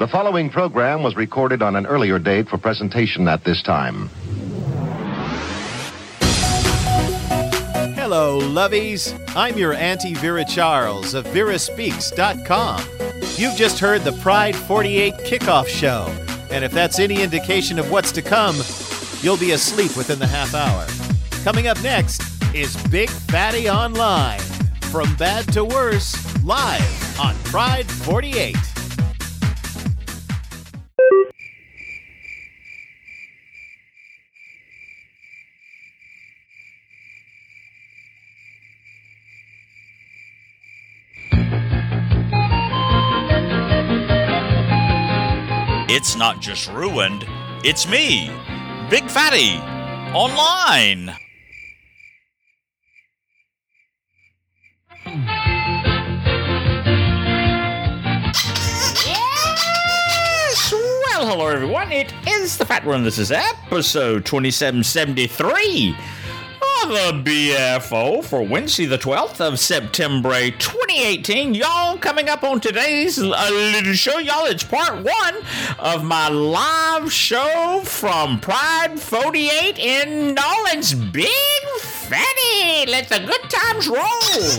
The following program was recorded on an earlier date for presentation at this time. Hello, lovies. I'm your Auntie Vera Charles of VeraSpeaks.com. You've just heard the Pride 48 kickoff show, and if that's any indication of what's to come, you'll be asleep within the half hour. Coming up next is Big Fatty Online. From bad to worse, live on Pride 48. It's not just ruined, it's me, Big Fatty, online. Yes! Well, hello everyone, it is the Fat One. This is episode 2773 of the BFO for Wednesday the 12th of September 2018. Y'all, coming up on today's little show, y'all, it's part one of my live show from Pride 48 in Nolan's Big Fatty. Let the good times roll.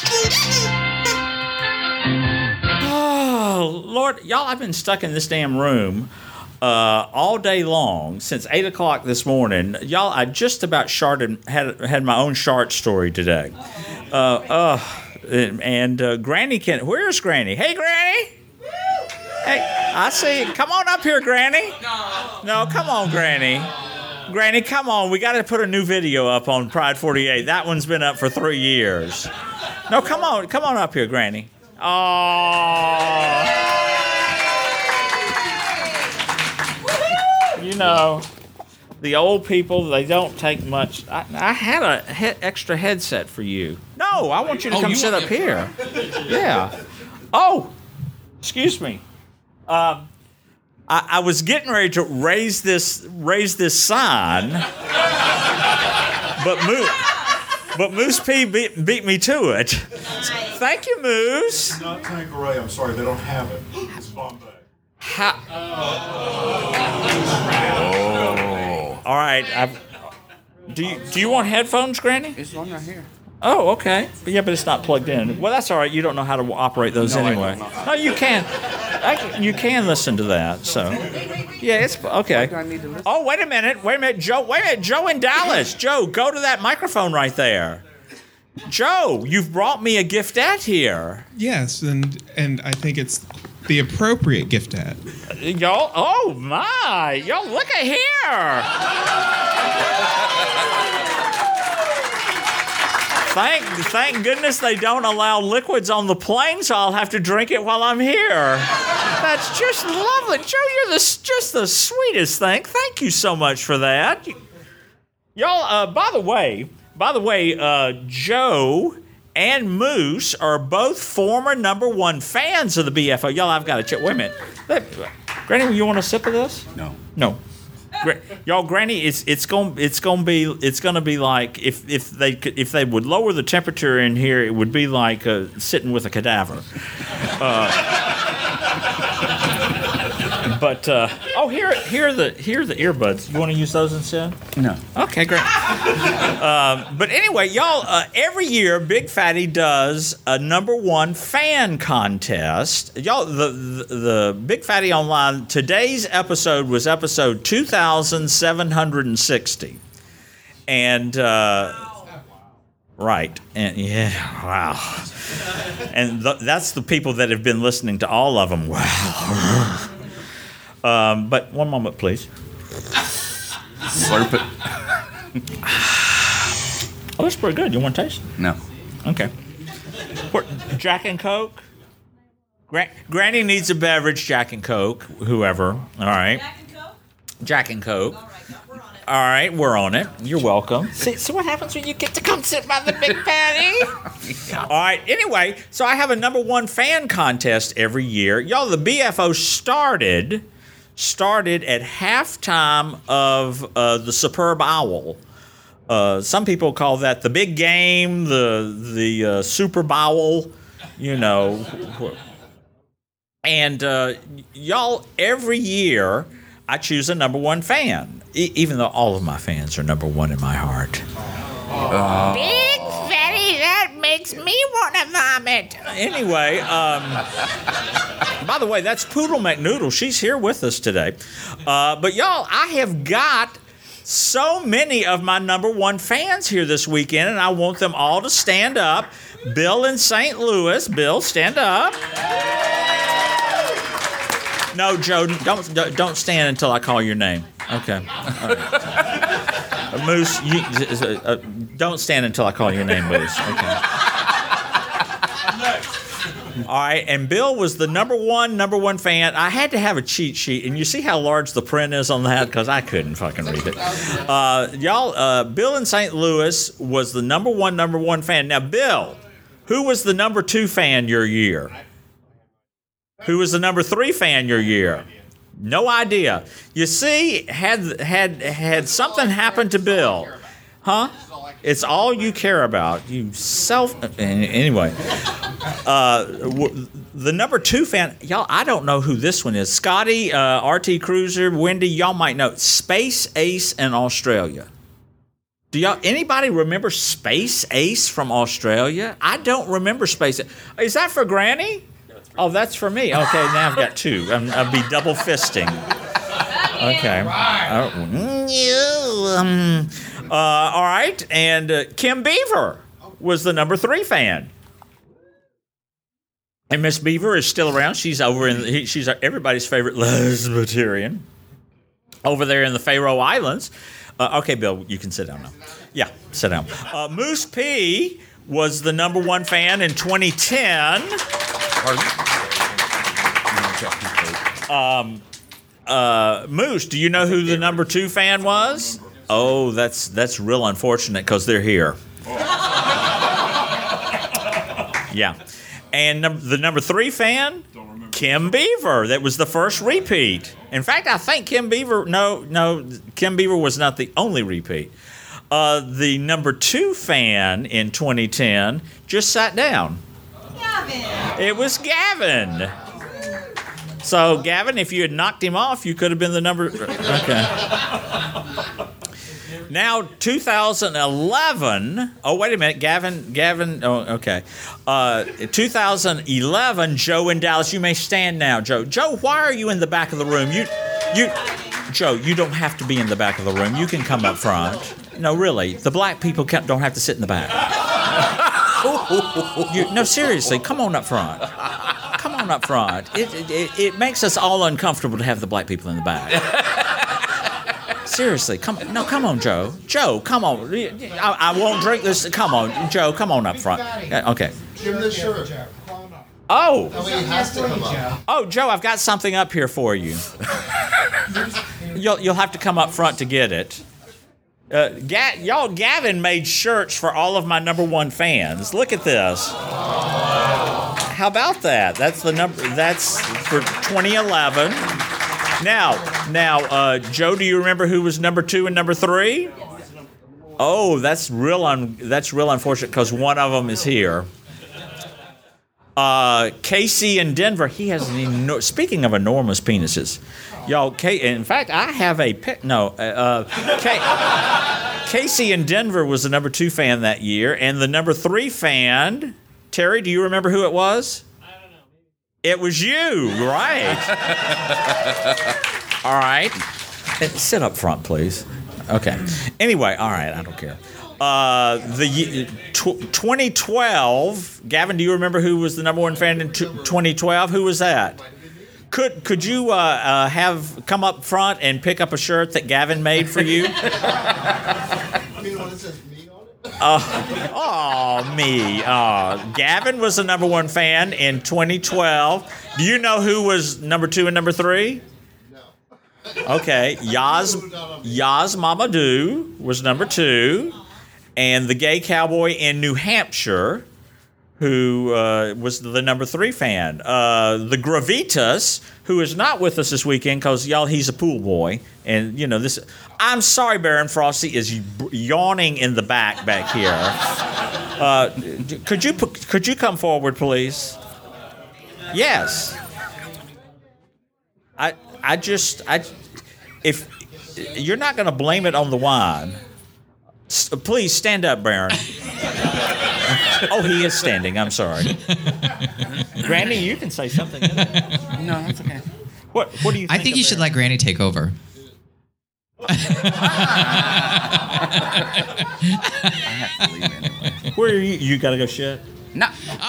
Oh, Lord, y'all, I've been stuck in this damn room all day long since 8 o'clock this morning. Y'all, I just about had my own shart story today. Granny where's Granny? Hey, Granny! Hey, I see. Come on up here, Granny. No, come on, Granny. Granny, come on. We got to put a new video up on Pride 48. That one's been up for 3 years. No, come on up here, Granny. Oh. You know, the old people, they don't take much. I had a extra headset for you. No, I want you to come sit up here. Yeah. Oh, excuse me. I was getting ready to raise this sign, but Moose P beat me to it. Thank you, Moose. It's not Tanqueray. I'm sorry, they don't have it. It's Bombay. All right. Do you want headphones, Granny? It's on right here. Oh, okay. Yeah, but it's not plugged in. Well, that's all right. You don't know how to operate those anyway. No, you can. You can listen to that. So, yeah, it's okay. Oh, wait a minute, Joe. Joe in Dallas. Joe, go to that microphone right there. Joe, you've brought me a giftette here. Yes, and I think it's the appropriate giftette. Y'all, oh my, y'all look at here. Thank goodness they don't allow liquids on the plane, so I'll have to drink it while I'm here. That's just lovely. Joe, you're just the sweetest thing. Thank you so much for that. Y'all, by the way, Joe and Moose are both former number one fans of the BFO. Y'all, I've got to check. Wait a minute. Granny, you want a sip of this? No. Y'all, Granny, it's gonna be like if they would lower the temperature in here, it would be like sitting with a cadaver. But here are the earbuds. You want to use those instead? No. Okay, great. But anyway, y'all, every year Big Fatty does a number one fan contest. Y'all, the Big Fatty Online, today's episode was episode 2760. And right. And yeah, wow. And that's the people that have been listening to all of them. Wow. But one moment, please. Slurp it. Oh, that's pretty good. You want to taste? No. Okay. Jack and Coke? Granny needs a beverage, Jack and Coke, whoever. All right. Jack and Coke? Jack and Coke. All right, we're on it. All right, we're on it. You're welcome. See, so what happens when you get to come sit by the Big Fatty? All right, anyway, so I have a number one fan contest every year. Y'all, the BFO started at halftime of the Superb Owl. Some people call that the big game, the Super Bowl, you know. And y'all, every year I choose a number one fan, even though all of my fans are number one in my heart. Big Fatty, that makes me want to vomit. Anyway, by the way, that's Poodle McNoodle. She's here with us today. But y'all, I have got so many of my number one fans here this weekend, and I want them all to stand up. Bill in St. Louis. Bill, stand up. No, Joe, don't stand until I call your name. Okay. All right. Moose, don't stand until I call your name, Moose. Okay. All right, and Bill was the number one fan. I had to have a cheat sheet, and you see how large the print is on that? Because I couldn't fucking read it. Y'all, Bill in St. Louis was the number one fan. Now, Bill, who was the number 2 fan your year? Who was the number 3 fan your year? No idea. You see, had something happened to Bill, huh? It's all you care about. You anyway. The number 2 fan, y'all, I don't know who this one is. Scotty, RT Cruiser, Wendy, y'all might know. Space Ace in Australia. Do anybody remember Space Ace from Australia? I don't remember Space Ace. Is that for Granny? Oh, that's for me. Okay, now I've got 2. I'll be double fisting. Okay. All right, and Kim Beaver was the number 3 fan. And Miss Beaver is still around. She's over she's everybody's favorite lesbian over there in the Faroe Islands. Okay, Bill, you can sit down now. Yeah, sit down. Moose P was the number 1 fan in 2010. Moose, do you know who the number 2 fan was? Oh, that's real unfortunate because they're here. Yeah. And the number 3 fan, Kim Beaver. That was the first repeat. In fact, I think Kim Beaver, Kim Beaver was not the only repeat. The number 2 fan in 2010 just sat down. Gavin. It was Gavin. So, Gavin, if you had knocked him off, you could have been the number... Okay. Now, 2011... Oh, wait a minute. Gavin... Oh, okay. 2011, Joe in Dallas. You may stand now, Joe. Joe, why are you in the back of the room? Joe, you don't have to be in the back of the room. You can come up front. No, really. The black people don't have to sit in the back. No, seriously. Come on up front. Come on up front. It makes us all uncomfortable to have the black people in the back. Seriously, come on, Joe. Joe, come on. I won't drink this. Come on, Joe. Come on up front. Okay. Give him the shirt. Oh. He has to come up. Oh, Joe, I've got something up here for you. You'll have to come up front to get it. Gavin made shirts for all of my number 1 fans. Look at this. How about that? That's the number. That's for 2011. Now, Joe, do you remember who was number 2 and number 3? Oh, that's real unfortunate because one of them is here. Casey in Denver. He has speaking of enormous penises, y'all. In fact, I have a Casey in Denver was the number 2 fan that year, and the number 3 fan. Terry, do you remember who it was? I don't know. It was you, right? All right. Sit up front, please. Okay. Anyway, all right, I don't care. 2012, Gavin, do you remember who was the number 1 fan in 2012? Who was that? Could you have come up front and pick up a shirt that Gavin made for you? Me. Gavin was the number 1 fan in 2012. Do you know who was number 2 and number 3? No. Okay. Yaz Mamadou was number 2. And the gay cowboy in New Hampshire, who was the number 3 fan. The Gravitas, who is not with us this weekend because, y'all, he's a pool boy. And, this... I'm sorry, Baron Frosty is yawning in the back here. Could you come forward, please? Yes. if you're not going to blame it on the wine, please stand up, Baron. Oh, he is standing. I'm sorry. Granny, you can say something. No, that's okay. What do you think? I think you should let Granny take over. I have to leave anyway. Where are you? You got to go shit? No.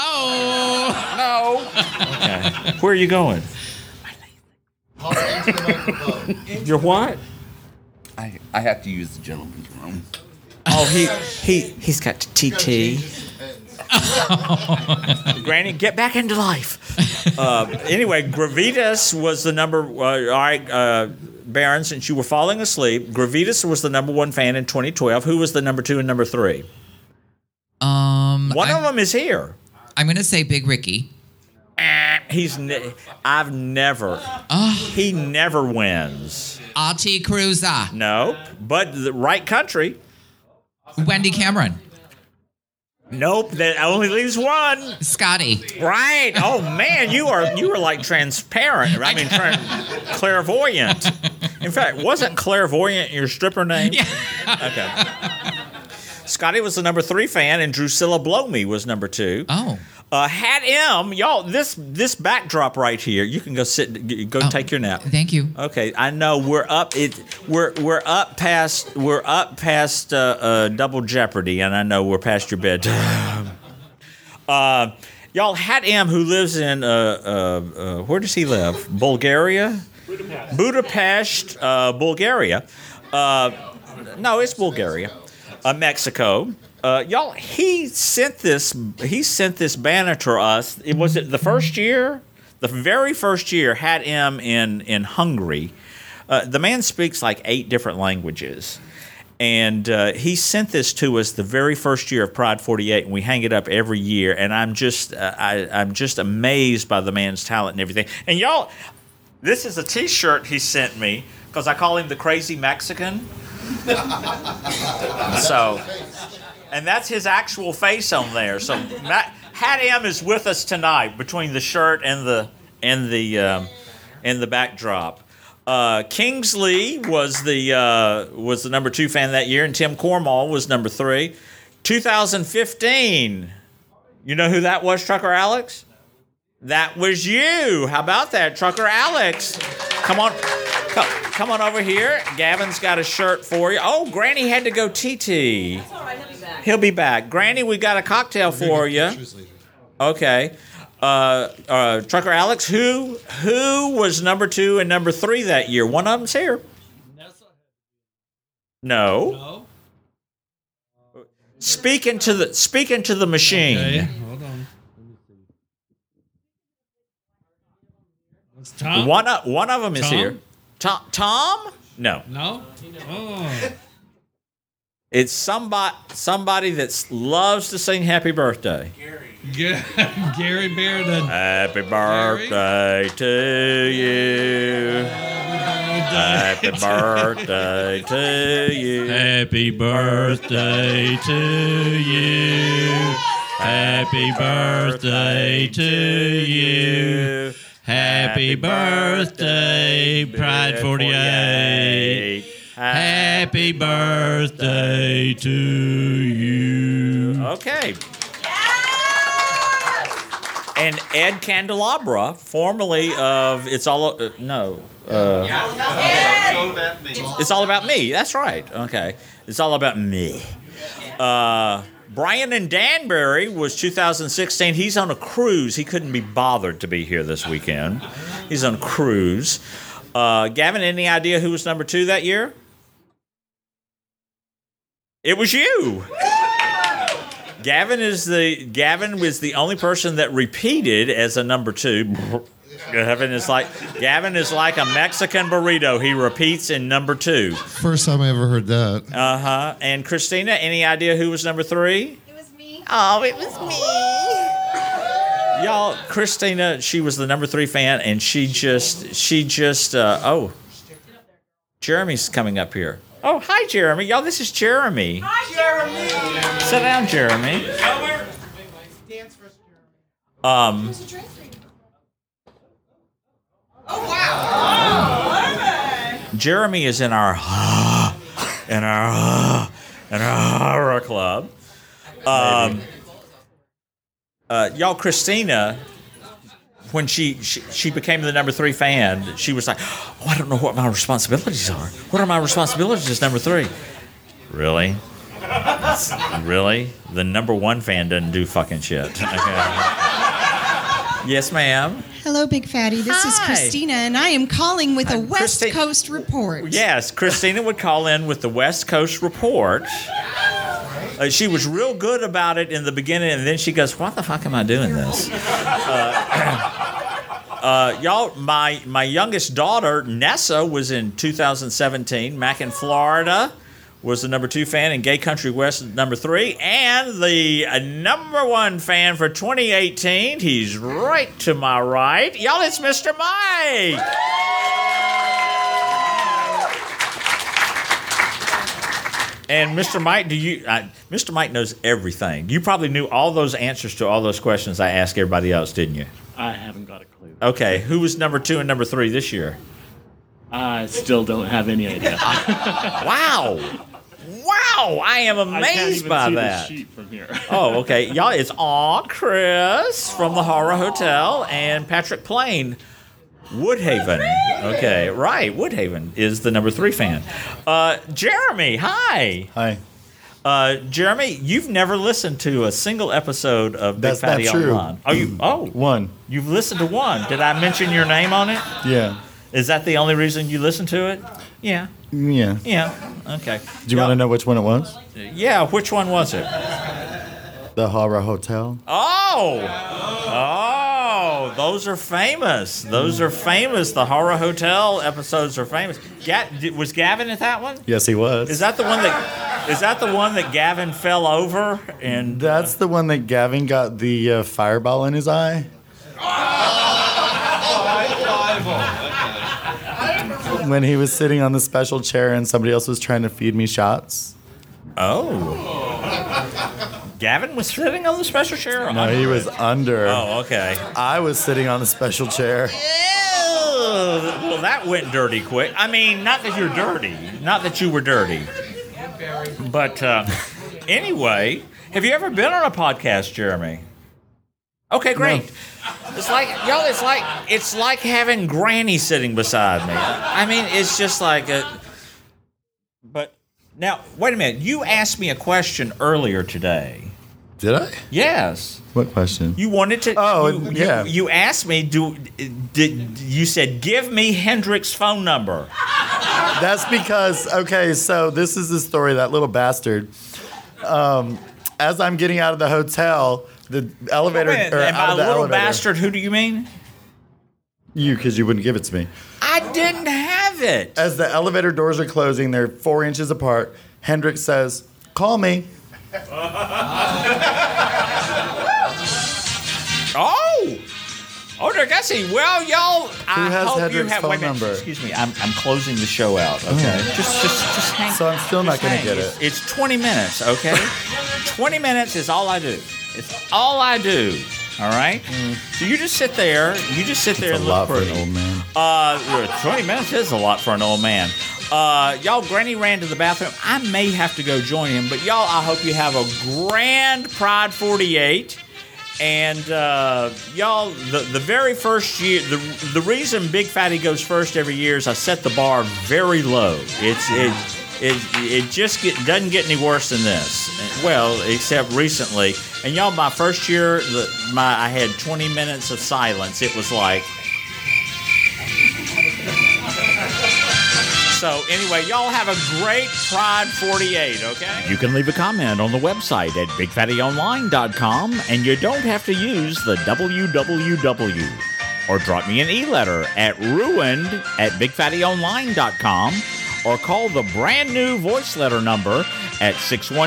Oh! No. Okay. Where are you going? You're what? I have to use the gentleman's room. Oh, he's got TT. Granny, get back into life. Anyway, Gravitas was the number. All right, Baron, since you were falling asleep, Gravitas was the number 1 fan in 2012. Who was the number 2 and number 3? One of them is here. I'm going to say Big Ricky. I've never. He never wins. Archie Cruiser. Nope. But the right country. Wendy Cameron. Nope. That only leaves one. Scotty. Right. Oh man, you were like transparent. I mean, clairvoyant. In fact, wasn't clairvoyant your stripper name? Yeah. Okay. Scotty was the number 3 fan, and Drusilla Blow Me was number 2. Oh. Hat M, y'all. This backdrop right here. You can go take your nap. Thank you. Okay, I know we're up. We're up past Double Jeopardy, and I know we're past your bedtime. Y'all, Hat M, who lives in where does he live? Bulgaria. Budapest, Bulgaria. No, it's Bulgaria. Mexico. Y'all, he sent this banner to us. Was it the first year? The very first year, Hat M in Hungary. The man speaks like 8 different languages. And he sent this to us the very first year of Pride 48, and we hang it up every year. And I'm just amazed by the man's talent and everything. And y'all, this is a T-shirt he sent me because I call him the Crazy Mexican. So, and that's his actual face on there. So Hat M is with us tonight between the shirt and the backdrop. Kingsley was the number 2 fan that year, and Tim Cornwall was number 3. 2015, you know who that was, Trucker Alex? That was you. How about that, Trucker Alex? Come on over here. Gavin's got a shirt for you. Oh, Granny had to go TT. That's all right. He'll be back. He'll be back. Granny, we got a cocktail for you. Okay. Trucker Alex, who was number 2 and number 3 that year? One of them's here. No. Speak into the machine. Okay, hold on. It's Tom? One of them is Tom? here. Tom? No. No? Oh. It's somebody that loves to sing Happy Birthday. Gary Bearden. Happy birthday to you. Happy birthday to you. Happy birthday to you. Happy birthday to you. Happy birthday, Pride 48. Happy birthday to you. Okay. And Ed Candelabra, formerly of It's All It's All About Me. That's right. Okay. It's All About Me. Brian and Danbury was 2016. He's on a cruise. He couldn't be bothered to be here this weekend. He's on a cruise. Gavin, any idea who was number 2 that year? It was you. Gavin was the only person that repeated as a number 2. Gavin is like a Mexican burrito. He repeats in number 2. First time I ever heard that. Uh-huh. And Christina, any idea who was number 3? It was me. Oh, it was me. Y'all, Christina, she was the number 3 fan, and she just Jeremy's coming up here. Oh, hi, Jeremy. Y'all, this is Jeremy. Hi, Jeremy. Sit down, Jeremy. Oh, wow. Jeremy is in our horror club. Y'all, Christina, when she became the number 3 fan, she was like, "Oh, I don't know what my responsibilities are. What are my responsibilities as number 3?" Really? Really? The number 1 fan doesn't do fucking shit. Okay. Yes, ma'am. Hello, Big Fatty. This is Hi. Christina, and I am calling with a West Christi- Coast report. Yes, Christina would call in with the West Coast report. She was real good about it in the beginning, and then she goes, "Why the fuck am I doing this?" Y'all, my youngest daughter, Nessa, was in 2017. Mackin, Florida, was the number 2 fan, and Gay Country West number 3. And the number 1 fan for 2018, he's right to my right. Y'all, it's Mr. Mike. And Mr. Mike, Mr. Mike knows everything. You probably knew all those answers to all those questions I asked everybody else, didn't you? I haven't got a clue. Okay, who was number 2 and number 3 this year? I still don't have any idea. Wow, I am amazed by that. The sheet from here. Oh, okay, y'all, it's Chris from the Horror Hotel and Patrick Plain, Woodhaven. Okay, right, Woodhaven is the number 3 fan. Jeremy, hi. Hi. Jeremy, you've never listened to a single episode of Big That's Fatty not true. Online. Oh, you? Oh, one. You've listened to one. Did I mention your name on it? Yeah. Is that the only reason you listened to it? Yeah. Yeah. Yeah. Okay. Do you want to know which one it was? Yeah. Which one was it? The Horror Hotel. Oh, those are famous. Those are famous. The Horror Hotel episodes are famous. Was Gavin at that one? Yes, he was. Is that the one that Gavin fell over and? That's the one that Gavin got the fireball in his eye. When he was sitting on the special chair and somebody else was trying to feed me shots. Oh. Gavin was sitting on the special chair? No, he was under. Oh, okay. I was sitting on the special chair. Well, that went dirty quick. I mean, not that you're dirty. Not that you were dirty. But anyway, have you ever been on a podcast, Jeremy? Okay, great. No. It's like, y'all, it's like having Granny sitting beside me. I mean, it's just like but now, wait a minute. You asked me a question earlier today. Did I? Yes. What question? You wanted to. Oh, yeah. You asked me. You said, "Give me Hendrix's phone number." That's because so this is the story. That little bastard. As I'm getting out of the hotel, the elevator. And by little bastard, who do you mean? You, because you wouldn't give it to me. I didn't have it. As the elevator doors are closing, they're 4 inches apart. Hendrix says, "Call me." Oh, Dergassi. Well, y'all. Who has Hendrix's phone number? Excuse me. I'm closing the show out. Okay. Just hang. So I'm still not going to get it. It's 20 minutes. Okay. 20 minutes is all I do. It's all I do. All right. So you just sit there. It's and a look lot pretty. for an old man. 20 minutes is a lot for an old man. Y'all, Granny ran to the bathroom. I may have to go join him, but y'all, I hope you have a grand Pride 48. And y'all, the very first year, the reason Big Fatty goes first every year is I set the bar very low. It just doesn't get any worse than this. Well, except recently. And y'all, my first year, I had 20 minutes of silence. It was like. So anyway, y'all have a great Pride 48, okay? You can leave a comment on the website at BigFattyOnline.com, and you don't have to use the www. Or drop me an e-letter at ruined@BigFattyOnline.com, or call the brand new voice letter number at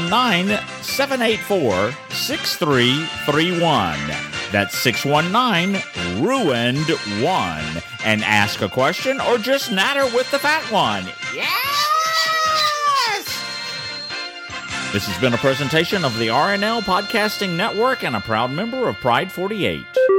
619-784-6331. That's 619-RUINED-1. And ask a question or just natter with the fat one. Yes! This has been a presentation of the RNL Podcasting Network and a proud member of Pride 48.